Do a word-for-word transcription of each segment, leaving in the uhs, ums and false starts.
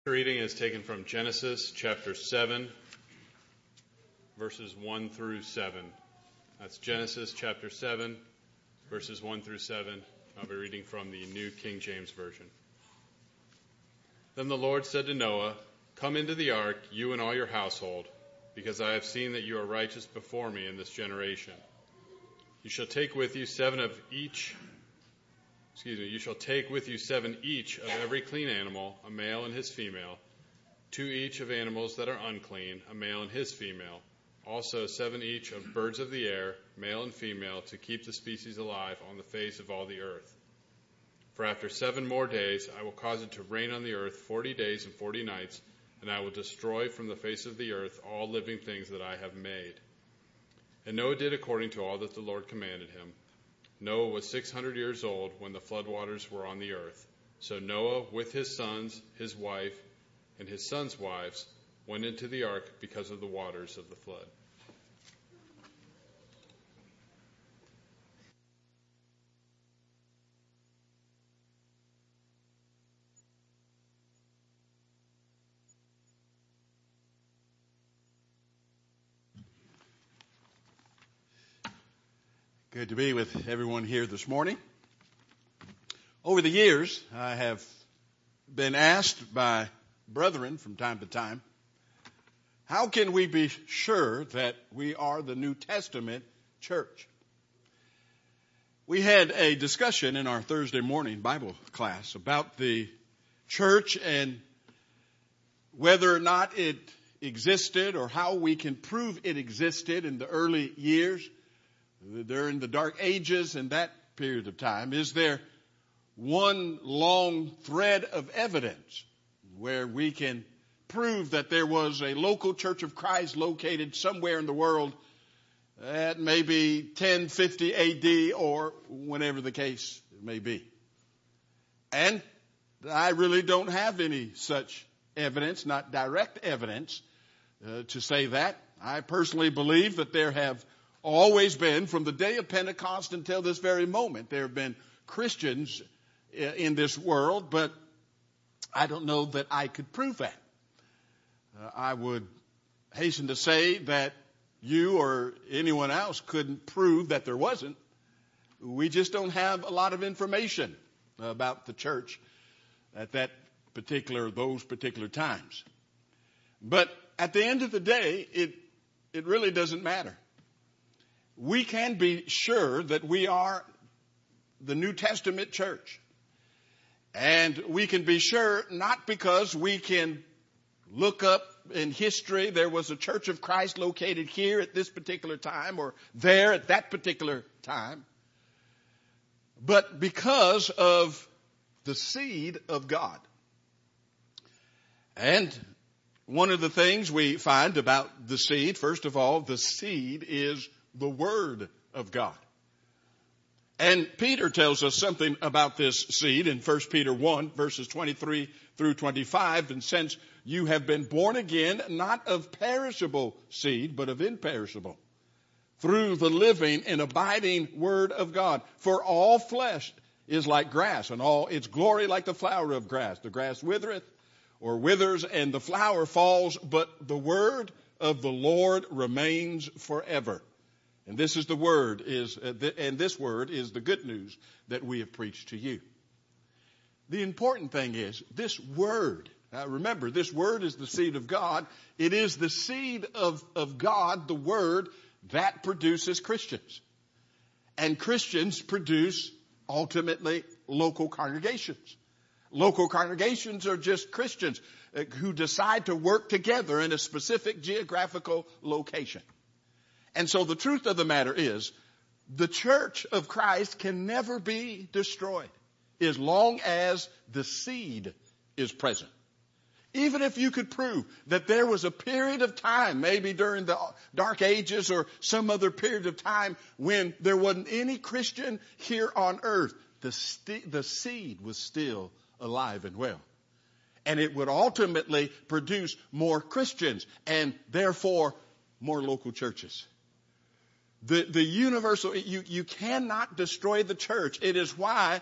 The reading is taken from Genesis chapter seven, verses one through seven. That's Genesis chapter seven, verses one through seven. I'll be reading from the New King James Version. Then the Lord said to Noah, "Come into the ark, you and all your household, because I have seen that you are righteous before me in this generation. You shall take with you seven of each Excuse me, you shall take with you seven each of every clean animal, a male and his female, two each of animals that are unclean, a male and his female, also seven each of birds of the air, male and female, to keep the species alive on the face of all the earth. For after seven more days I will cause it to rain on the earth forty days and forty nights, and I will destroy from the face of the earth all living things that I have made." And Noah did according to all that the Lord commanded him. Noah was six hundred years old when the floodwaters were on the earth. So Noah, with his sons, his wife, and his sons' wives, went into the ark because of the waters of the flood. Good to be with everyone here this morning. Over the years, I have been asked by brethren from time to time, how can we be sure that we are the New Testament church? We had a discussion in our Thursday morning Bible class about the church and whether or not it existed or how we can prove it existed in the early years. During the Dark Ages and that period of time, is there one long thread of evidence where we can prove that there was a local Church of Christ located somewhere in the world at maybe ten fifty A D or whenever the case may be? And I really don't have any such evidence, not direct evidence uh, to say that. I personally believe that there have always been, from the day of Pentecost until this very moment, there have been Christians in this world, but I don't know that I could prove that. Uh, I would hasten to say that you or anyone else couldn't prove that there wasn't. We just don't have a lot of information about the church at that particular, those particular times. But at the end of the day, it, it really doesn't matter. We can be sure that we are the New Testament church. And we can be sure not because we can look up in history, there was a Church of Christ located here at this particular time or there at that particular time, but because of the seed of God. And one of the things we find about the seed, first of all, the seed is the Word of God. And Peter tells us something about this seed in First Peter one, verses twenty-three through twenty-five. And since you have been born again, not of perishable seed, but of imperishable, through the living and abiding Word of God. For all flesh is like grass, and all its glory like the flower of grass. The grass withereth or withers, and the flower falls, but the word of the Lord remains forever. And this is the word is, uh, th- and this word is the good news that we have preached to you. The important thing is this word. Now remember, this word is the seed of God. It is the seed of, of God, the word, that produces Christians. And Christians produce, ultimately, local congregations. Local congregations are just Christians uh, who decide to work together in a specific geographical location. And so the truth of the matter is, the church of Christ can never be destroyed as long as the seed is present. Even if you could prove that there was a period of time, maybe during the Dark Ages or some other period of time when there wasn't any Christian here on earth, the, st- the seed was still alive and well. And it would ultimately produce more Christians and therefore more local churches. The, the universal, you, you cannot destroy the church. It is why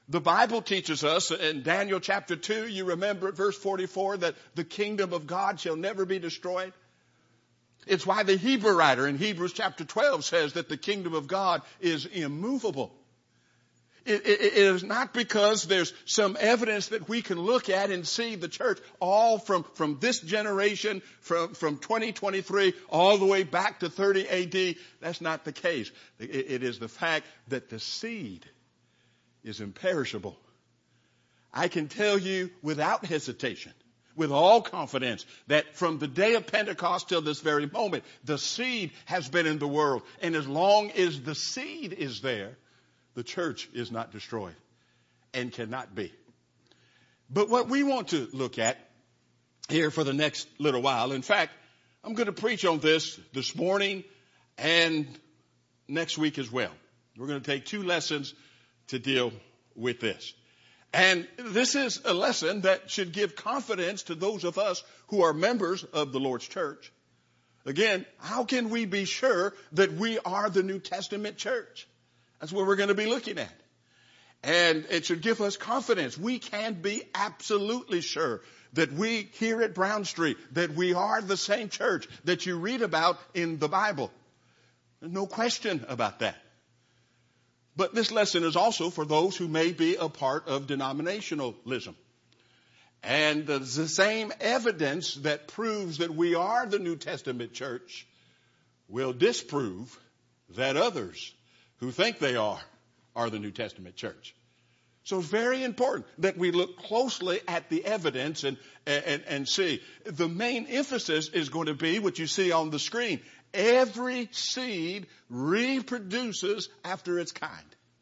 The Bible teaches us in Daniel chapter two, you remember at verse forty-four, that the kingdom of God shall never be destroyed. It's why the Hebrew writer in Hebrews chapter twelve says that the kingdom of God is immovable. It, it, it is not because there's some evidence that we can look at and see the church all from, from this generation, from, from twenty twenty-three, all the way back to thirty A D. That's not the case. It, it is the fact that the seed is imperishable. I can tell you without hesitation, with all confidence, that from the day of Pentecost till this very moment, the seed has been in the world. And as long as the seed is there, the church is not destroyed and cannot be. But what we want to look at here for the next little while, in fact, I'm going to preach on this this morning and next week as well. We're going to take two lessons to deal with this. And this is a lesson that should give confidence to those of us who are members of the Lord's church. Again, how can we be sure that we are the New Testament church? That's what we're going to be looking at. And it should give us confidence. We can be absolutely sure that we here at Brown Street, that we are the same church that you read about in the Bible. There's no question about that. But this lesson is also for those who may be a part of denominationalism. And the same evidence that proves that we are the New Testament church will disprove that others who think they are, are the New Testament church. So it's very important that we look closely at the evidence and, and, and see. The main emphasis is going to be what you see on the screen. Every seed reproduces after its kind.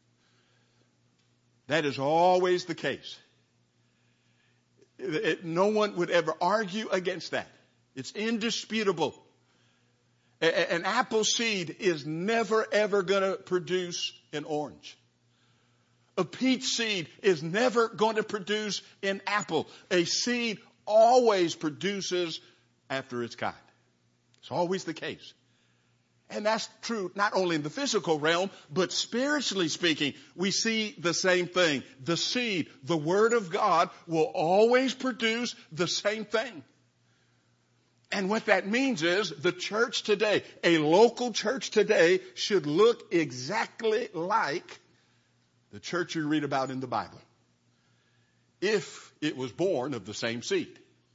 That is always the case. It, it, no one would ever argue against that. It's indisputable. An apple seed is never, ever going to produce an orange. A peach seed is never going to produce an apple. A seed always produces after its kind. It's always the case. And that's true not only in the physical realm, but spiritually speaking, we see the same thing. The seed, the Word of God, will always produce the same thing. And what that means is the church today, a local church today, should look exactly like the church you read about in the Bible, if it was born of the same seed.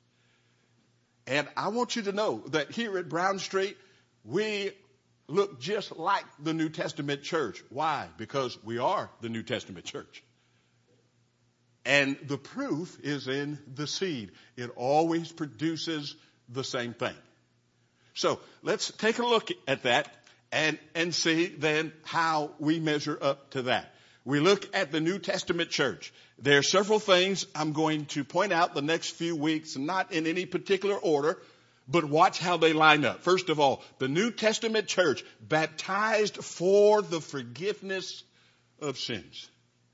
And I want you to know that here at Brown Street, we look just like the New Testament church. Why? Because we are the New Testament church. And the proof is in the seed. It always produces the same thing. So let's take a look at that and, and see then how we measure up to that. We look at the New Testament church. There are several things I'm going to point out the next few weeks, not in any particular order, but watch how they line up. First of all, the New Testament church baptized for the forgiveness of sins.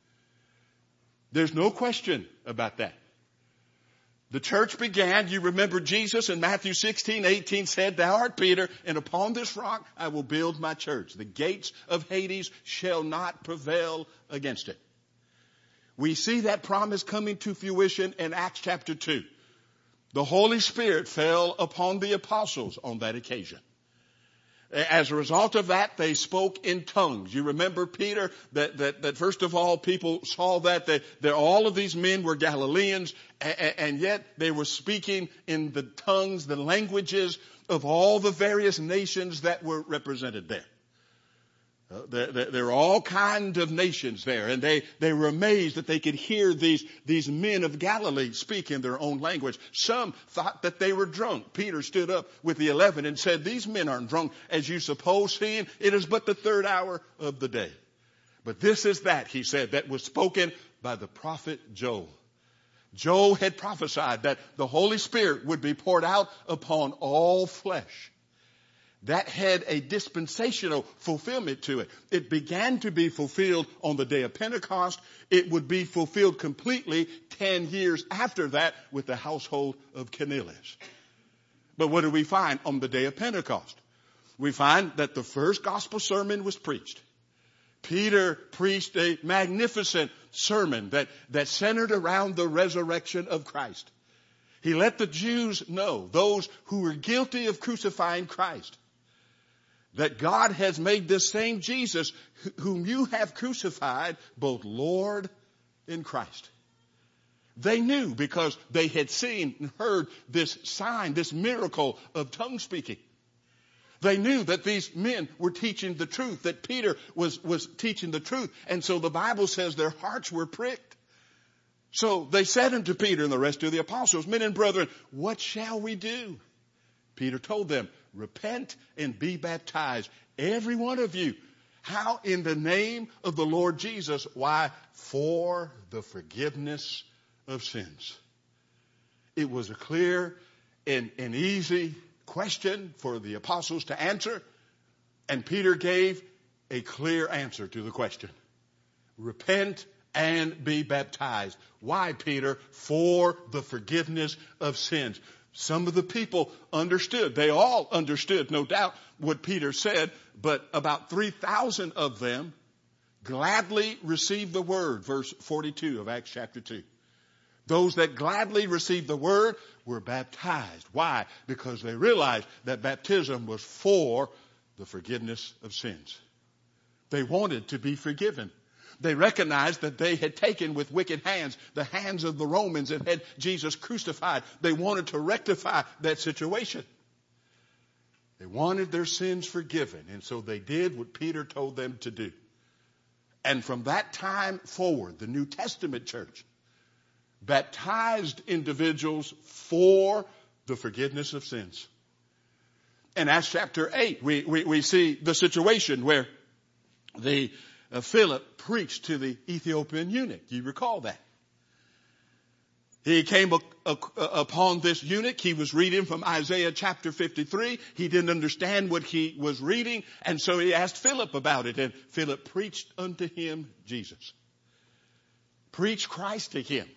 There's no question about that. The church began, you remember Jesus in Matthew sixteen eighteen said, "Thou art Peter, and upon this rock I will build my church. The gates of Hades shall not prevail against it." We see that promise coming to fruition in Acts chapter two. The Holy Spirit fell upon the apostles on that occasion. As a result of that, they spoke in tongues. You remember, Peter, that, that, that first of all, people saw that, that, that all of these men were Galileans, and, and yet they were speaking in the tongues, the languages of all the various nations that were represented there. Uh, there, there, there were all kinds of nations there, and they, they were amazed that they could hear these, these men of Galilee speak in their own language. Some thought that they were drunk. Peter stood up with the eleven and said, "These men aren't drunk, as you suppose, seeing it is but the third hour of the day. But this is that," he said, "that was spoken by the prophet Joel." Joel had prophesied that the Holy Spirit would be poured out upon all flesh. That had a dispensational fulfillment to it. It began to be fulfilled on the day of Pentecost. It would be fulfilled completely ten years after that with the household of Cornelius. But what do we find on the day of Pentecost? We find that the first gospel sermon was preached. Peter preached a magnificent sermon that, that centered around the resurrection of Christ. He let the Jews know, those who were guilty of crucifying Christ, that God has made this same Jesus whom you have crucified both Lord and Christ. They knew because they had seen and heard this sign, this miracle of tongue speaking. They knew that these men were teaching the truth, that Peter was, was teaching the truth. And so the Bible says their hearts were pricked. So they said unto Peter and the rest of the apostles, men and brethren, what shall we do? Peter told them, repent and be baptized, every one of you. How? In the name of the Lord Jesus. Why? For the forgiveness of sins. It was a clear and, and easy question for the apostles to answer, and Peter gave a clear answer to the question. Repent and be baptized. Why, Peter? For the forgiveness of sins. Some of the people understood. They all understood, no doubt, what Peter said, but about three thousand of them gladly received the word. Verse forty-two of Acts chapter two. Those that gladly received the word were baptized. Why? Because they realized that baptism was for the forgiveness of sins. They wanted to be forgiven. They recognized that they had taken with wicked hands the hands of the Romans and had Jesus crucified. They wanted to rectify that situation. They wanted their sins forgiven, and so they did what Peter told them to do. And from that time forward, the New Testament church baptized individuals for the forgiveness of sins. In Acts chapter eight, we, we, we see the situation where the uh, Philip preached to the Ethiopian eunuch. You recall that. He came a, a, a, upon this eunuch. He was reading from Isaiah chapter fifty-three. He didn't understand what he was reading, and so he asked Philip about it, and Philip preached unto him Jesus. Preached Christ to him.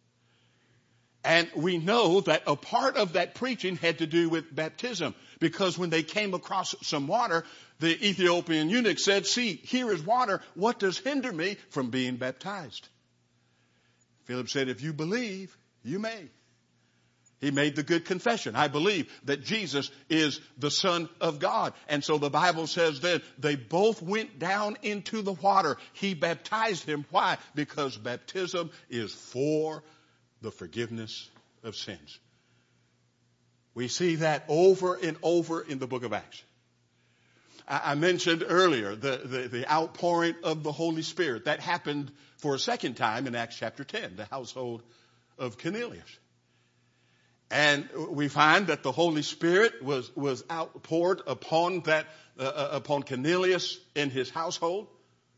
And we know that a part of that preaching had to do with baptism, because when they came across some water, the Ethiopian eunuch said, see, here is water. What does hinder me from being baptized? Philip said, if you believe, you may. He made the good confession. I believe that Jesus is the Son of God. And so the Bible says that they both went down into the water. He baptized him. Why? Because baptism is for the forgiveness of sins. We see that over and over in the book of Acts. I mentioned earlier the, the, the outpouring of the Holy Spirit. That happened for a second time in Acts chapter ten, the household of Cornelius. And we find that the Holy Spirit was, was outpoured upon that, uh, upon Cornelius in his household.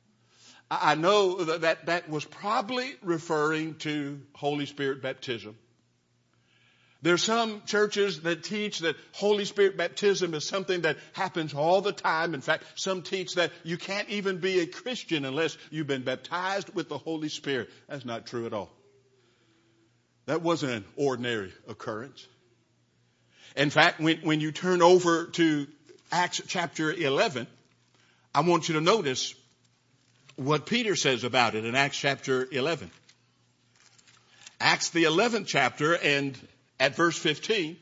I know that, that that was probably referring to Holy Spirit baptism. There's some churches that teach that Holy Spirit baptism is something that happens all the time. In fact, some teach that you can't even be a Christian unless you've been baptized with the Holy Spirit. That's not true at all. That wasn't an ordinary occurrence. In fact, when, when you turn over to Acts chapter eleven, I want you to notice what Peter says about it in Acts chapter eleven. Acts the eleventh chapter, and at verse fifteen,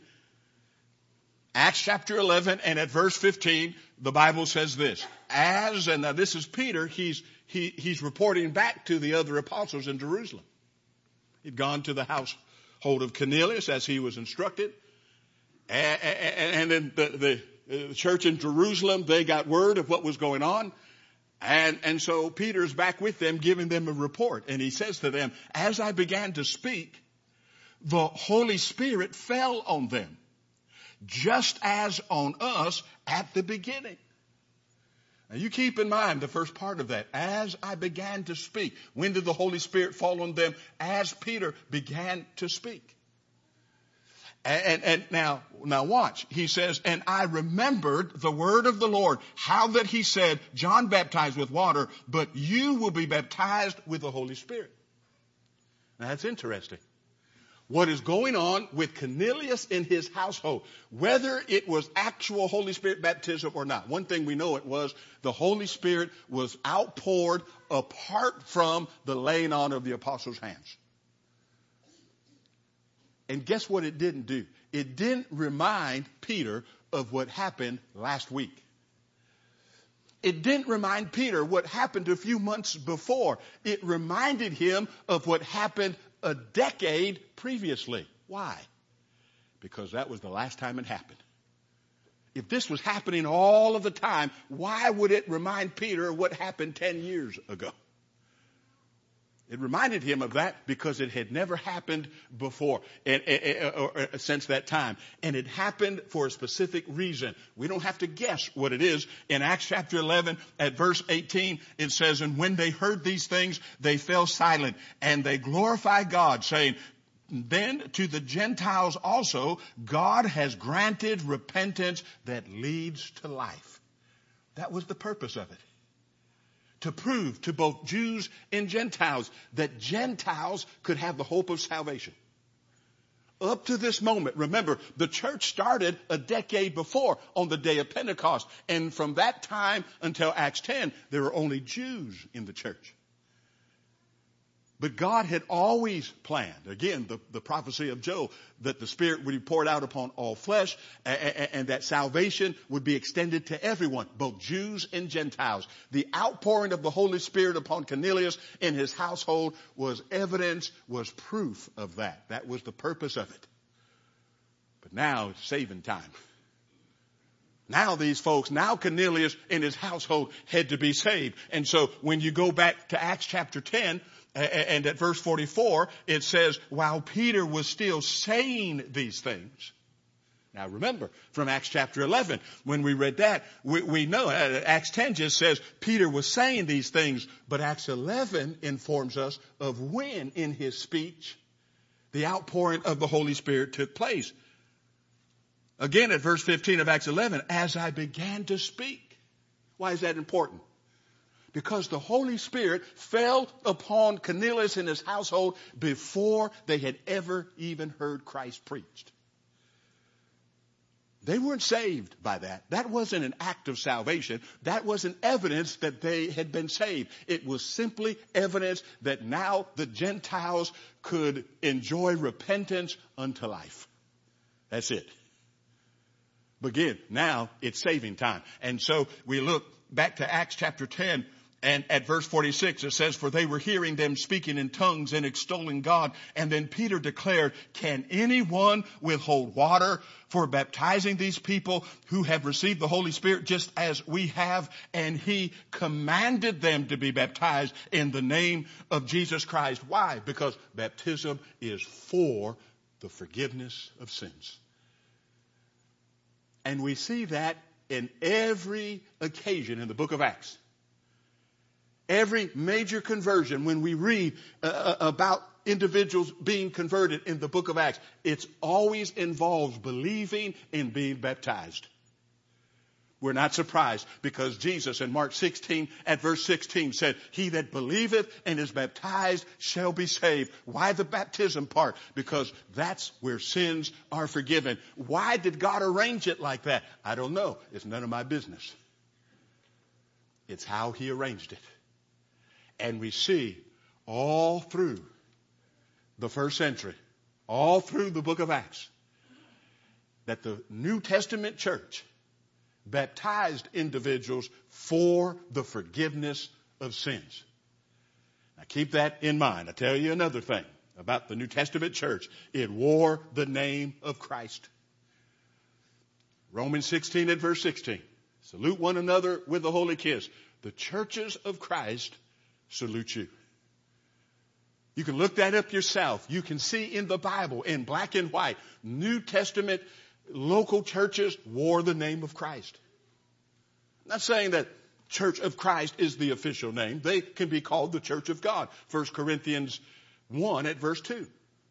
Acts chapter eleven and at verse fifteen, the Bible says this. As, and now this is Peter, he's, he, he's reporting back to the other apostles in Jerusalem. He'd gone to the household of Cornelius as he was instructed. And, and, and then the, the, the church in Jerusalem, they got word of what was going on. And, and so Peter's back with them, giving them a report. And he says to them, as I began to speak, the Holy Spirit fell on them, just as on us at the beginning. Now you keep in mind the first part of that. As I began to speak. When did the Holy Spirit fall on them? As Peter began to speak. And, and, and now, now watch. He says, and I remembered the word of the Lord, how that he said, John baptized with water, but you will be baptized with the Holy Spirit. Now that's interesting. what is going on with Cornelius in his household, whether it was actual Holy Spirit baptism or not. One thing we know it was the Holy Spirit was outpoured apart from the laying on of the apostles' hands. And guess what it didn't do? It didn't remind Peter of what happened last week. It didn't remind Peter what happened a few months before. It reminded him of what happened a decade previously. Why? Because that was the last time it happened. If this was happening all of the time, why would it remind Peter of what happened ten years ago? It reminded him of that because it had never happened before and, and, or, or, since that time. And it happened for a specific reason. We don't have to guess what it is. In Acts chapter eleven at verse eighteen, it says, "And when they heard these things, they fell silent and they glorified God, saying, then to the Gentiles also, God has granted repentance that leads to life." That was the purpose of it. To prove to both Jews and Gentiles that Gentiles could have the hope of salvation. Up to this moment, remember, the church started a decade before on the day of Pentecost. And from that time until Acts ten, there were only Jews in the church. But God had always planned, again, the, the prophecy of Joel, that the Spirit would be poured out upon all flesh and, and, and that salvation would be extended to everyone, both Jews and Gentiles. The outpouring of the Holy Spirit upon Cornelius and his household was evidence, was proof of that. That was the purpose of it. But now it's saving time. Now these folks, now Cornelius and his household had to be saved. And so when you go back to Acts chapter ten, and at verse forty-four, it says, while Peter was still saying these things. Now remember, from Acts chapter eleven, when we read that, we, we know, uh, Acts ten just says Peter was saying these things, but Acts eleven informs us of when in his speech the outpouring of the Holy Spirit took place. Again, at verse fifteen of Acts eleven, as I began to speak. Why is that important? Because the Holy Spirit fell upon Cornelius and his household before they had ever even heard Christ preached. They weren't saved by that. That wasn't an act of salvation. That wasn't evidence that they had been saved. It was simply evidence that now the Gentiles could enjoy repentance unto life. That's it. But again, now it's saving time. And so we look back to Acts chapter ten. And at verse forty-six, it says, for they were hearing them speaking in tongues and extolling God. And then Peter declared, can anyone withhold water for baptizing these people who have received the Holy Spirit just as we have? And he commanded them to be baptized in the name of Jesus Christ. Why? Because baptism is for the forgiveness of sins. And we see that in every occasion in the book of Acts. Every major conversion, when we read uh, about individuals being converted in the book of Acts, it always involves believing and being baptized. We're not surprised because Jesus in Mark sixteen at verse sixteen said, he that believeth and is baptized shall be saved. Why the baptism part? Because that's where sins are forgiven. Why did God arrange it like that? I don't know. It's none of my business. It's how he arranged it. And we see all through the first century, all through the book of Acts, that the New Testament church baptized individuals for the forgiveness of sins. Now keep that in mind. I tell you another thing about the New Testament church. It wore the name of Christ. Romans sixteen and verse sixteen. Salute one another with a holy kiss. The churches of Christ salute you. You can look that up yourself. You can see in the Bible, in black and white, New Testament local churches wore the name of Christ. I'm not saying that Church of Christ is the official name. They can be called the Church of God. First Corinthians one at verse two.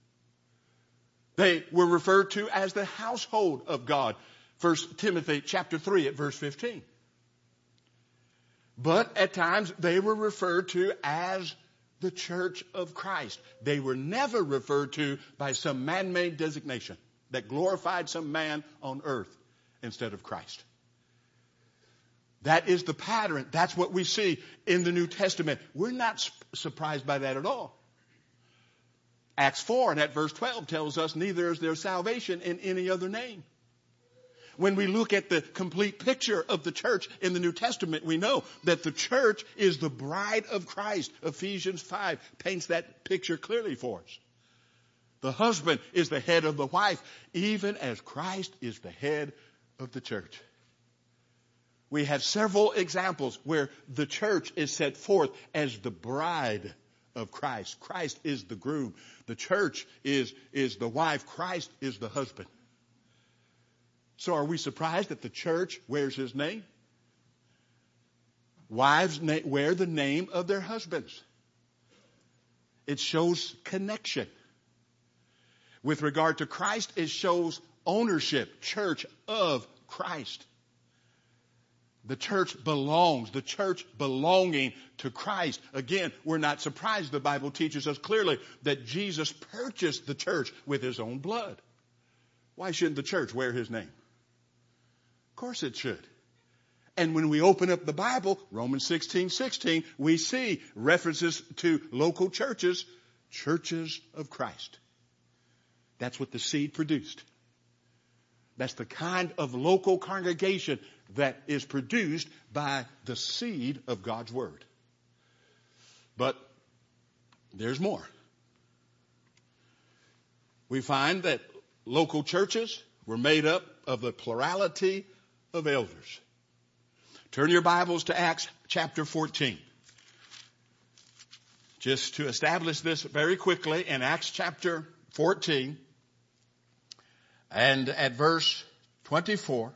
They were referred to as the household of God. First Timothy chapter three at verse fifteen. But at times they were referred to as the church of Christ. They were never referred to by some man-made designation that glorified some man on earth instead of Christ. That is the pattern. That's what we see in the New Testament. We're not su- surprised by that at all. Acts four and at verse twelve tells us neither is there salvation in any other name. When we look at the complete picture of the church in the New Testament, we know that the church is the bride of Christ. Ephesians five paints that picture clearly for us. The husband is the head of the wife, even as Christ is the head of the church. We have several examples where the church is set forth as the bride of Christ. Christ is the groom. The church is, is the wife. Christ is the husband. So are we surprised that the church wears his name? Wives na- wear the name of their husbands. It shows connection. With regard to Christ, it shows ownership, church of Christ. The church belongs, the church belonging to Christ. Again, we're not surprised. The Bible teaches us clearly that Jesus purchased the church with his own blood. Why shouldn't the church wear his name? Of course it should. And when we open up the Bible, Romans sixteen sixteen, we see references to local churches, churches of Christ. That's what the seed produced. That's the kind of local congregation that is produced by the seed of God's Word. But there's more. We find that local churches were made up of the plurality of elders. Turn your Bibles to Acts chapter fourteen. Just to establish this very quickly, in Acts chapter fourteen, and at verse twenty-four,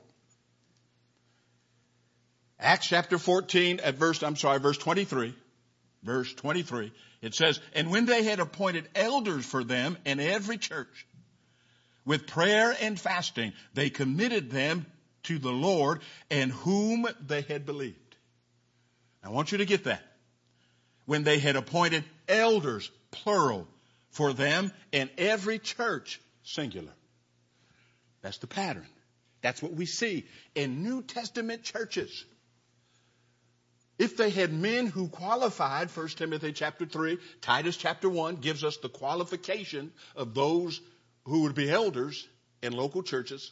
Acts chapter fourteen at verse, I'm sorry, verse twenty-three, verse twenty-three, it says, and when they had appointed elders for them in every church, with prayer and fasting, they committed them to the Lord and whom they had believed. I want you to get that. When they had appointed elders, plural, for them in every church, singular. That's the pattern. That's what we see in New Testament churches. If they had men who qualified, First Timothy chapter three, Titus chapter one gives us the qualification of those who would be elders in local churches.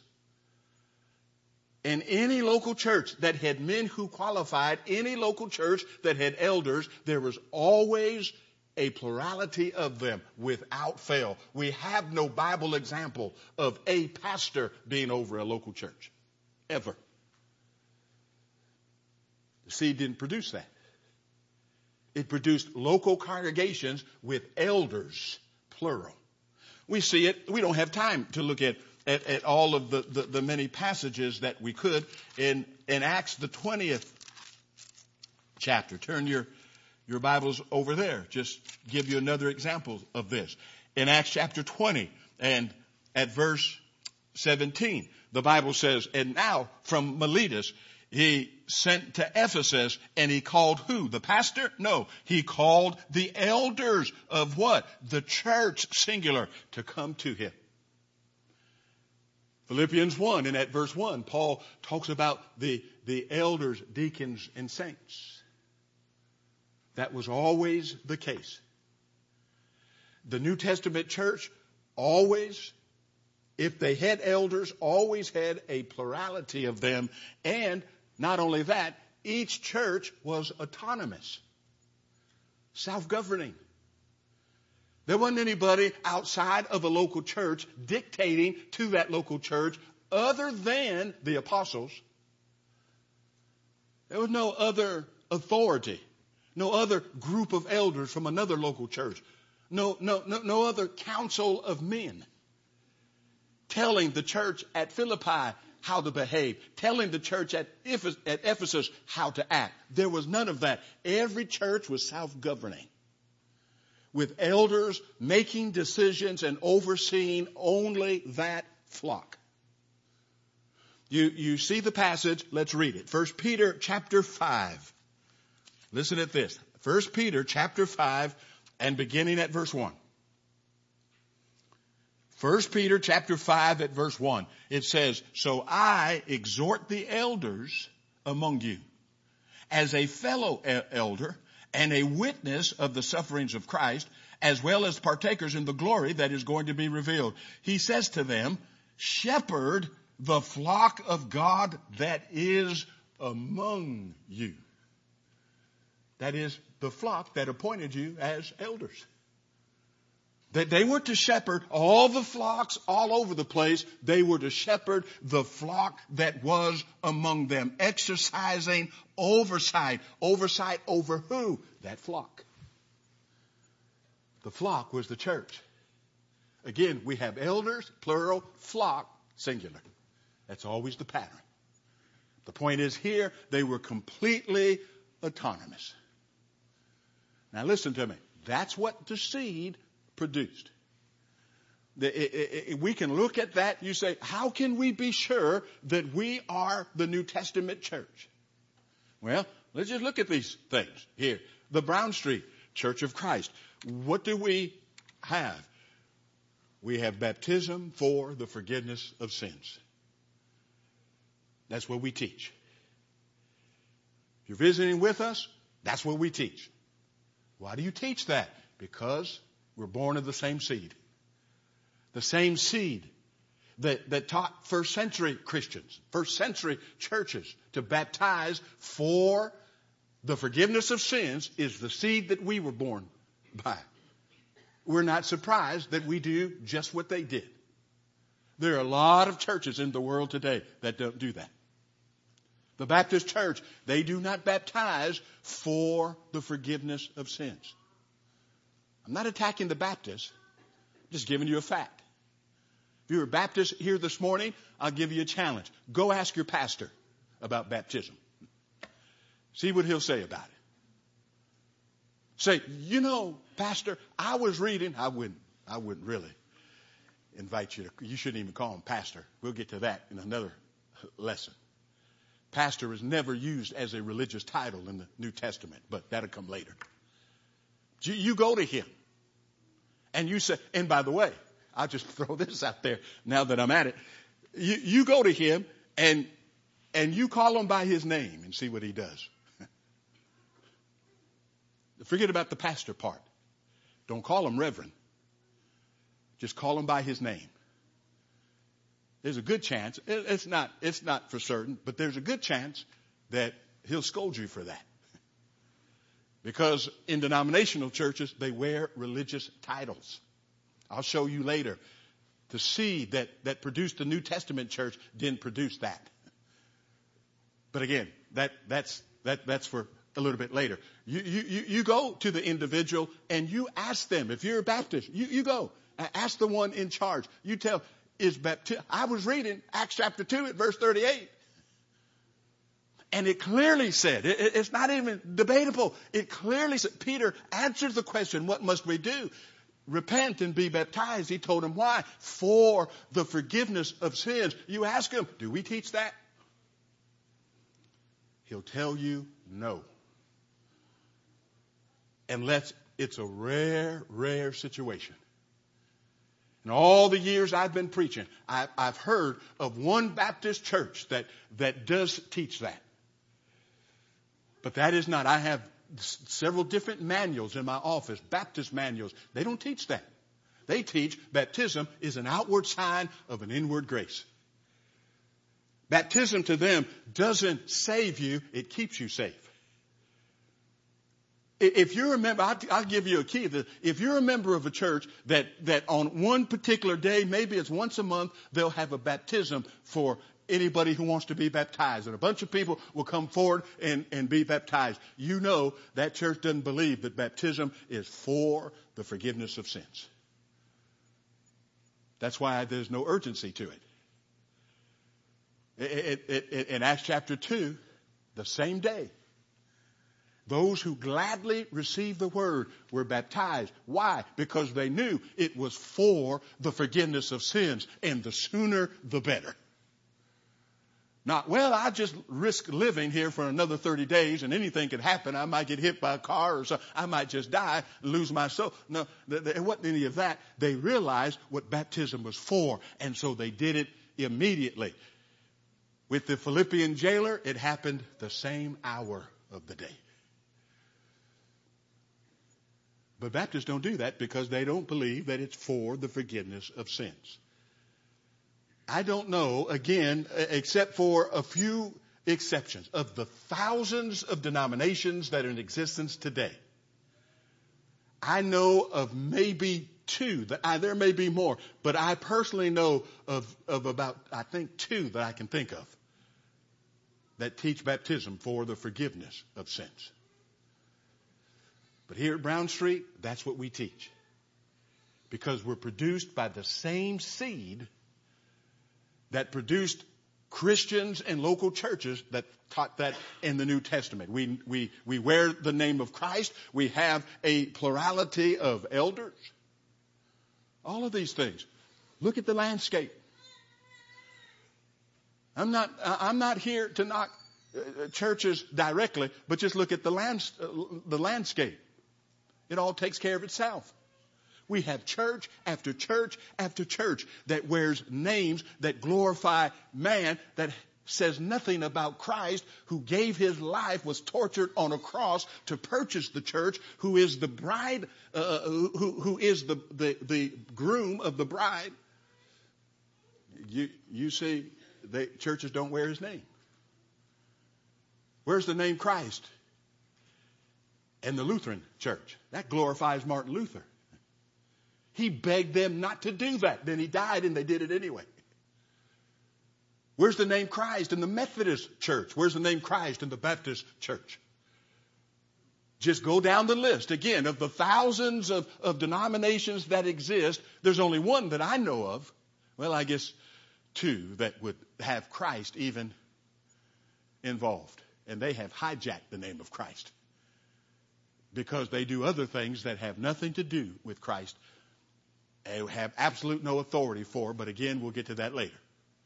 In any local church that had men who qualified, any local church that had elders, there was always a plurality of them without fail. We have no Bible example of a pastor being over a local church. Ever. The seed didn't produce that. It produced local congregations with elders, plural. We see it. We don't have time to look at, at, at all of the, the, the many passages that we could. In, in Acts, the twentieth chapter, turn your Your Bible's over there. Just give you another example of this. In Acts chapter twenty and at verse seventeen, the Bible says, and now from Miletus, he sent to Ephesus and he called who? The pastor? No. He called the elders of what? The church, singular, to come to him. Philippians one and at verse one, Paul talks about the, the elders, deacons, and saints. That was always the case. The New Testament church always, if they had elders, always had a plurality of them. And not only that, each church was autonomous, self-governing. There wasn't anybody outside of a local church dictating to that local church other than the apostles. There was no other authority. No other group of elders from another local church. No, no, no, no other council of men telling the church at Philippi how to behave, telling the church at Ephesus how to act. There was none of that. Every church was self-governing, with elders making decisions and overseeing only that flock. You, you see the passage. Let's read it. First Peter chapter five. Listen at this. First Peter chapter five and beginning at verse one. First Peter chapter five at verse one. It says, "So I exhort the elders among you, as a fellow elder and a witness of the sufferings of Christ, as well as partakers in the glory that is going to be revealed." He says to them, "Shepherd the flock of God that is among you." That is the flock that appointed you as elders. That they were to shepherd all the flocks all over the place. They were to shepherd the flock that was among them, exercising oversight. Oversight over who? That flock. The flock was the church. Again, we have elders, plural, flock, singular. That's always the pattern. The point is here, they were completely autonomous. Now listen to me. That's what the seed produced. The, it, it, we can look at that. You say, how can we be sure that we are the New Testament church? Well, let's just look at these things here. The Brown Street Church of Christ. What do we have? We have baptism for the forgiveness of sins. That's what we teach. If you're visiting with us, that's what we teach. Why do you teach that? Because we're born of the same seed. The same seed that, that taught first century Christians, first century churches to baptize for the forgiveness of sins is the seed that we were born by. We're not surprised that we do just what they did. There are a lot of churches in the world today that don't do that. The Baptist church, they do not baptize for the forgiveness of sins. I'm not attacking the Baptists, I'm just giving you a fact. If you're a Baptist here this morning, I'll give you a challenge. Go ask your pastor about baptism. See what he'll say about it. Say, you know, Pastor, I was reading. I wouldn't, I wouldn't really invite you to, you shouldn't even call him pastor. We'll get to that in another lesson. Pastor is never used as a religious title in the New Testament, but that'll come later. You, you go to him and you say, and by the way, I'll just throw this out there now that I'm at it. You, you go to him and, and you call him by his name and see what he does. Forget about the pastor part. Don't call him reverend. Just call him by his name. There's a good chance, it's not, it's not for certain, but there's a good chance that he'll scold you for that. Because in denominational churches, they wear religious titles. I'll show you later. The seed that, that produced the New Testament church didn't produce that. But again, that, that's, that, that's for a little bit later. You, you, you go to the individual and you ask them, if you're a Baptist, you, you go, ask the one in charge. You tell, is baptism, I was reading Acts chapter two at verse thirty-eight. And it clearly said, it, it's not even debatable. It clearly said, Peter answered the question, what must we do? Repent and be baptized. He told him why? For the forgiveness of sins. You ask him, do we teach that? He'll tell you no. Unless it's a rare, rare situation. In all the years I've been preaching, I, I've heard of one Baptist church that, that does teach that. But that is not. I have several different manuals in my office, Baptist manuals. They don't teach that. They teach baptism is an outward sign of an inward grace. Baptism to them doesn't save you, it keeps you safe. If you're a member, I'll, I'll give you a key. If you're a member of a church that, that on one particular day, maybe it's once a month, they'll have a baptism for anybody who wants to be baptized. And a bunch of people will come forward and, and be baptized. You know that church doesn't believe that baptism is for the forgiveness of sins. That's why there's no urgency to it. It, it, it. In Acts chapter two, the same day, those who gladly received the word were baptized. Why? Because they knew it was for the forgiveness of sins. And the sooner, the better. Not, well, I just risk living here for another thirty days and anything could happen. I might get hit by a car or something. I might just die, lose my soul. No, there wasn't any of that. They realized what baptism was for, and so they did it immediately. With the Philippian jailer, it happened the same hour of the day. But Baptists don't do that because they don't believe that it's for the forgiveness of sins. I don't know, again, except for a few exceptions, of the thousands of denominations that are in existence today. I know of maybe two, that I, there may be more, but I personally know of, of about, I think, two that I can think of that teach baptism for the forgiveness of sins. But here at Brown Street, that's what we teach. Because we're produced by the same seed that produced Christians and local churches that taught that in the New Testament. We, we, we wear the name of Christ. We have a plurality of elders. All of these things. Look at the landscape. I'm not, I'm not here to knock churches directly, but just look at the, lands, the landscape. It all takes care of itself. We have church after church after church that wears names that glorify man, that says nothing about Christ, who gave his life, was tortured on a cross to purchase the church, who is the bride, uh, who, who is the, the, the groom of the bride. You, you see, they, churches don't wear his name. Where's the name Christ? And the Lutheran church. That glorifies Martin Luther. He begged them not to do that. Then he died and they did it anyway. Where's the name Christ in the Methodist church? Where's the name Christ in the Baptist church? Just go down the list. Again, of the thousands of, of denominations that exist, there's only one that I know of. Well, I guess two that would have Christ even involved. And they have hijacked the name of Christ. Because they do other things that have nothing to do with Christ. They have absolute no authority for, but again, we'll get to that later.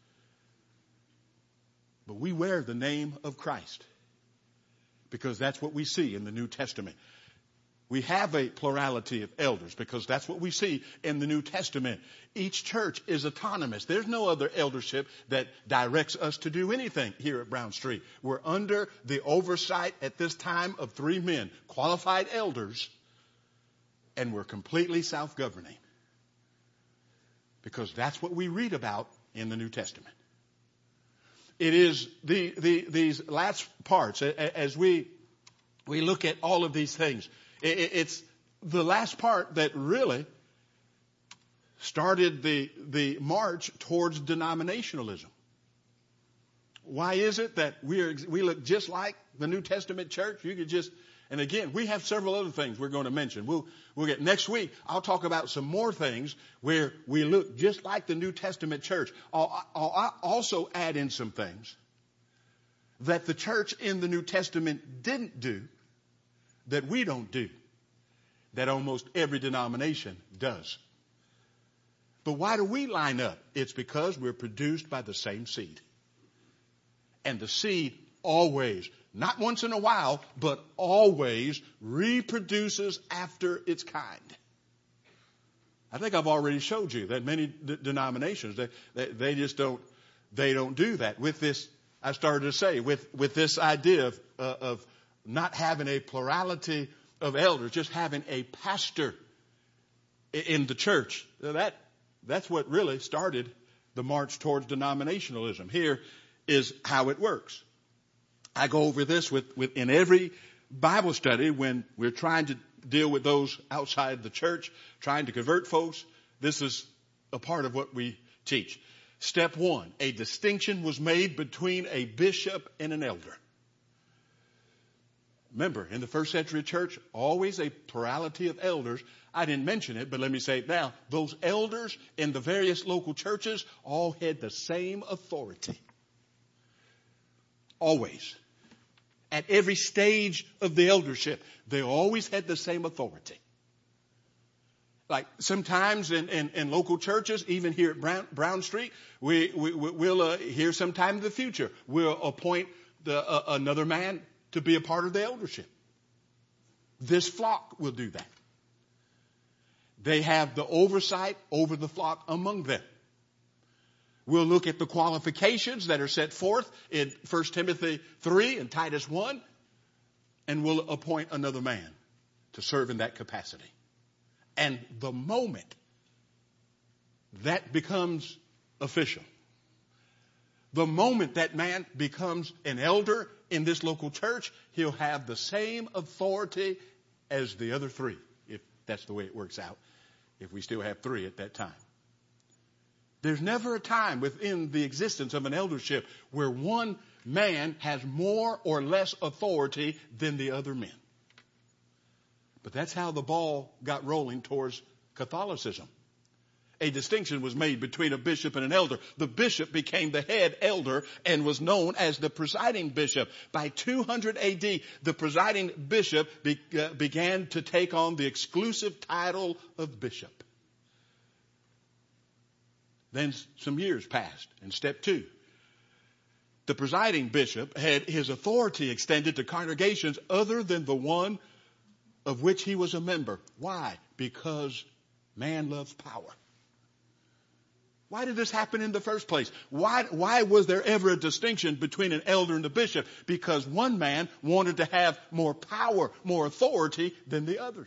But we wear the name of Christ because that's what we see in the New Testament. We have a plurality of elders because that's what we see in the New Testament. Each church is autonomous. There's no other eldership that directs us to do anything here at Brown Street. We're under the oversight at this time of three men, qualified elders, and we're completely self-governing. Because that's what we read about in the New Testament. It is the, the, these last parts, as we, we look at all of these things, it, it's the last part that really started the, the march towards denominationalism. Why is it that we are, we look just like the New Testament church? You could just, and again, we have several other things we're going to mention. We'll, we'll get next week. I'll talk about some more things where we look just like the New Testament church. I'll, I'll also add in some things that the church in the New Testament didn't do that we don't do, that almost every denomination does. But why do we line up? It's because we're produced by the same seed. And the seed always, not once in a while, but always reproduces after its kind. I think I've already showed you that many d- denominations, they, they, they just don't, they don't do that. With this, I started to say, with, with this idea of, uh, of not having a plurality of elders, just having a pastor in the church. That, that's what really started the march towards denominationalism. Here is how it works. I go over this with, with in every Bible study when we're trying to deal with those outside the church, trying to convert folks. This is a part of what we teach. Step one, a distinction was made between a bishop and an elder. Remember, in the first century church, always a plurality of elders. I didn't mention it, but let me say it now. Those elders in the various local churches all had the same authority. Always. At every stage of the eldership, they always had the same authority. like sometimes in, in, in local churches, even here at Brown, Brown Street, we, we, we'll, uh, here sometime in the future, we'll appoint the, uh, another man to be a part of the eldership. This flock will do that. They have the oversight over the flock among them. We'll look at the qualifications that are set forth in First Timothy three and Titus one, and we'll appoint another man to serve in that capacity. And the moment that becomes official, the moment that man becomes an elder in this local church, he'll have the same authority as the other three, if that's the way it works out, if we still have three at that time. There's never a time within the existence of an eldership where one man has more or less authority than the other men. But that's how the ball got rolling towards Catholicism. A distinction was made between a bishop and an elder. The bishop became the head elder and was known as the presiding bishop. By two hundred A D, the presiding bishop be, uh, began to take on the exclusive title of bishop. Then some years passed, and step two, the presiding bishop had his authority extended to congregations other than the one of which he was a member. Why? Because man loves power. Why did this happen in the first place? Why, why was there ever a distinction between an elder and a bishop? Because one man wanted to have more power, more authority than the others.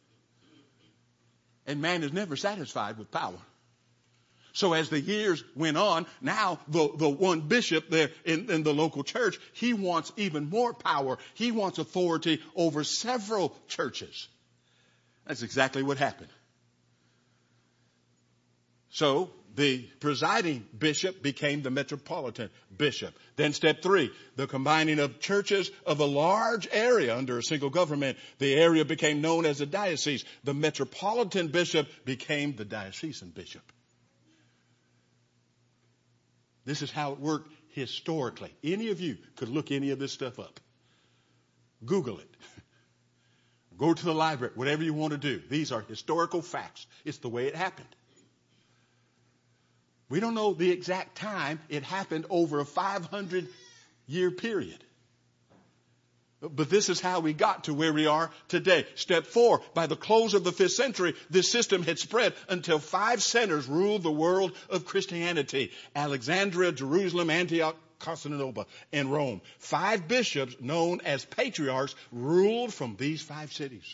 And man is never satisfied with power. So as the years went on, now the, the one bishop there in, in the local church, he wants even more power. He wants authority over several churches. That's exactly what happened. So the presiding bishop became the metropolitan bishop. Then step three, the combining of churches of a large area under a single government. The area became known as a diocese. The metropolitan bishop became the diocesan bishop. This is how it worked historically. Any of you could look any of this stuff up. Google it. Go to the library, whatever you want to do. These are historical facts. It's the way it happened. We don't know the exact time. It happened over a five hundred year period. But this is how we got to where we are today. Step four, by the close of the fifth century, this system had spread until five centers ruled the world of Christianity. Alexandria, Jerusalem, Antioch, Constantinople, and Rome. Five bishops known as patriarchs ruled from these five cities.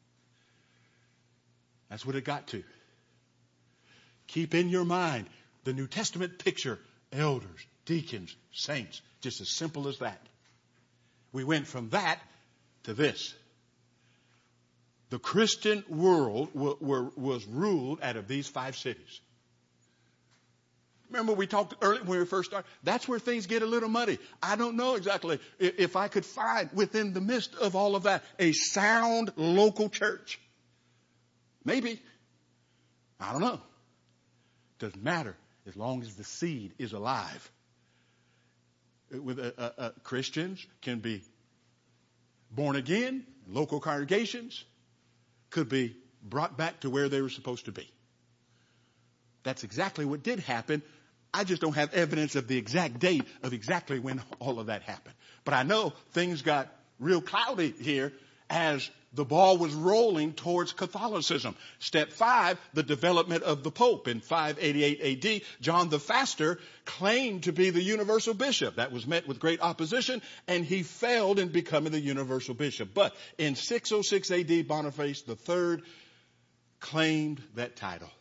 That's what it got to. Keep in your mind the New Testament picture, elders, deacons, saints, just as simple as that. We went from that to this. The Christian world w- w- was ruled out of these five cities. Remember we talked earlier when we first started? That's where things get a little muddy. I don't know exactly if I could find within the midst of all of that a sound local church. Maybe. I don't know. Doesn't matter as long as the seed is alive. With uh, uh, uh, Christians can be born again. Local congregations could be brought back to where they were supposed to be. That's exactly what did happen. I just don't have evidence of the exact date of exactly when all of that happened. But I know things got real cloudy here as the ball was rolling towards Catholicism. Step five, the development of the Pope. In five eighty-eight A D, John the Faster claimed to be the universal bishop. That was met with great opposition, and he failed in becoming the universal bishop. But in six oh six A D, Boniface the third claimed that title.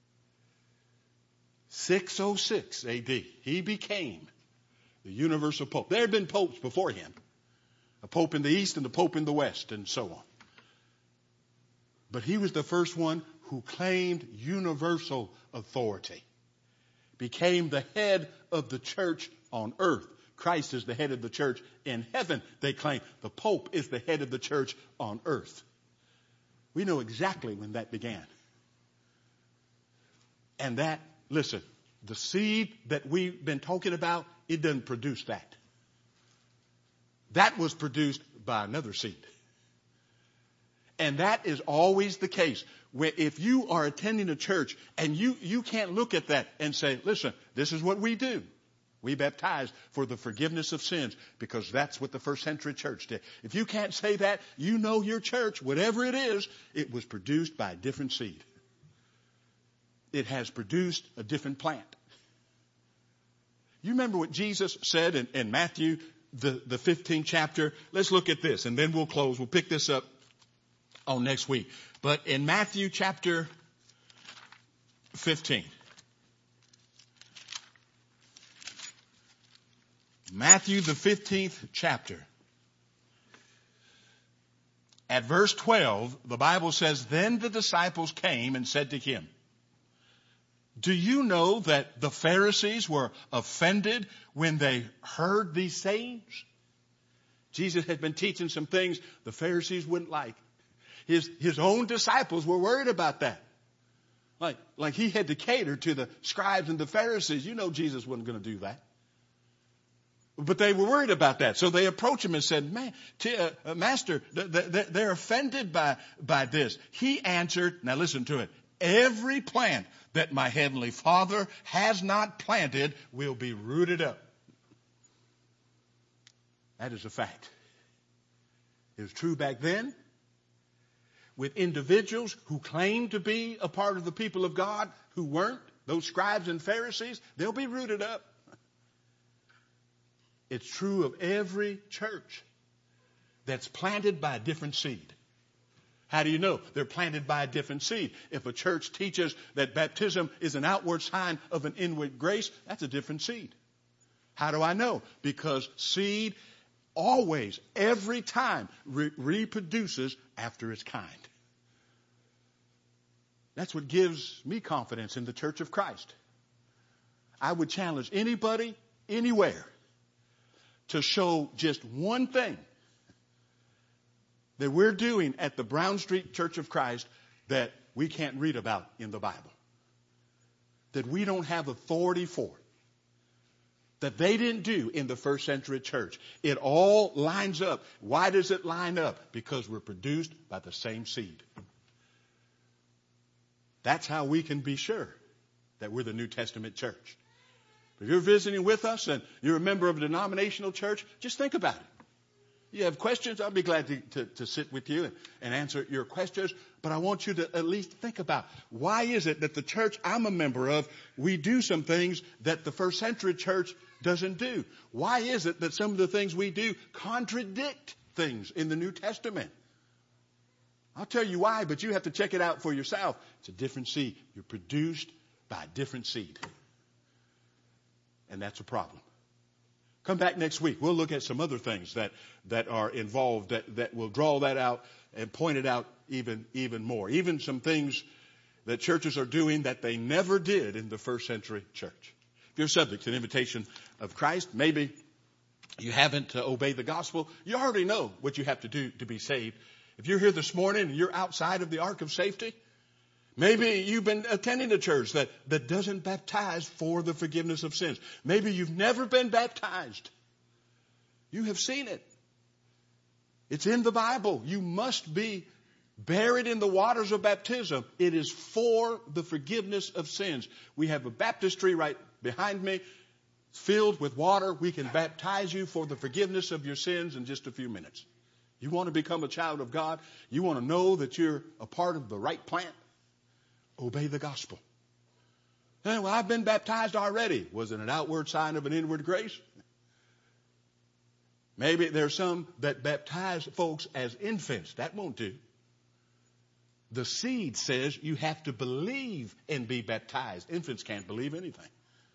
six oh six A D, he became the universal Pope. There had been popes before him. A pope in the east and a pope in the west, and so on. But he was the first one who claimed universal authority. Became the head of the church on earth. Christ is the head of the church in heaven, they claim. The Pope is the head of the church on earth. We know exactly when that began. And that, listen, the seed that we've been talking about, it doesn't produce that. That was produced by another seed. And that is always the case. if you are attending a church and you, you can't look at that and say, listen, this is what we do. We baptize for the forgiveness of sins, because that's what the first century church did. If you can't say that, you know your church, whatever it is, it was produced by a different seed. It has produced a different plant. You remember what Jesus said in, in Matthew, the, the fifteenth chapter? Let's look at this, and then we'll close. We'll pick this up on next week. But in Matthew chapter fifteen, Matthew the fifteenth chapter, at verse twelve, the Bible says, then the disciples came and said to him, do you know that the Pharisees were offended when they heard these sayings? Jesus had been teaching some things the Pharisees wouldn't like. His, his own disciples were worried about that. Like, like he had to cater to the scribes and the Pharisees. You know Jesus wasn't going to do that. But they were worried about that. So they approached him and said, man, t- uh, Master, th- th- they're offended by, by this. He answered, now listen to it, every plant that my heavenly Father has not planted will be rooted up. That is a fact. It was true back then with individuals who claimed to be a part of the people of God who weren't. Those scribes and Pharisees, they'll be rooted up. It's true of every church that's planted by a different seed. How do you know? They're planted by a different seed. If a church teaches that baptism is an outward sign of an inward grace, that's a different seed. How do I know? Because seed always, every time, re- reproduces after its kind. That's what gives me confidence in the Church of Christ. I would challenge anybody, anywhere, to show just one thing that we're doing at the Brown Street Church of Christ that we can't read about in the Bible. That we don't have authority for. That they didn't do in the first century church. It all lines up. Why does it line up? Because we're produced by the same seed. That's how we can be sure that we're the New Testament church. If you're visiting with us and you're a member of a denominational church, just think about it. You have questions, I'll be glad to, to, to sit with you and, and answer your questions. But I want you to at least think about, why is it that the church I'm a member of, we do some things that the first century church doesn't do? Why is it that some of the things we do contradict things in the New Testament? I'll tell you why, but you have to check it out for yourself. It's a different seed. You're produced by a different seed. And that's a problem. Come back next week. We'll look at some other things that, that are involved that, that will draw that out and point it out even, even more. Even some things that churches are doing that they never did in the first century church. If you're subject to an invitation of Christ, maybe you haven't uh, obeyed the gospel. You already know what you have to do to be saved. If you're here this morning and you're outside of the ark of safety, maybe you've been attending a church that, that doesn't baptize for the forgiveness of sins. Maybe you've never been baptized. You have seen it. It's in the Bible. You must be buried in the waters of baptism. It is for the forgiveness of sins. We have a baptistry right behind me filled with water. We can baptize you for the forgiveness of your sins in just a few minutes. You want to become a child of God? You want to know that you're a part of the right plant? Obey the gospel. Hey, well, I've been baptized already. Was it an outward sign of an inward grace? Maybe there's some that baptize folks as infants. That won't do. The seed says you have to believe and be baptized. Infants can't believe anything.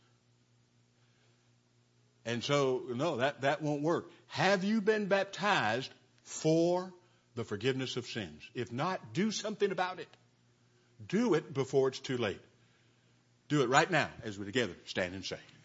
And so, no, that, that won't work. Have you been baptized for the forgiveness of sins? If not, do something about it. Do it before it's too late. Do it right now as we together stand and say.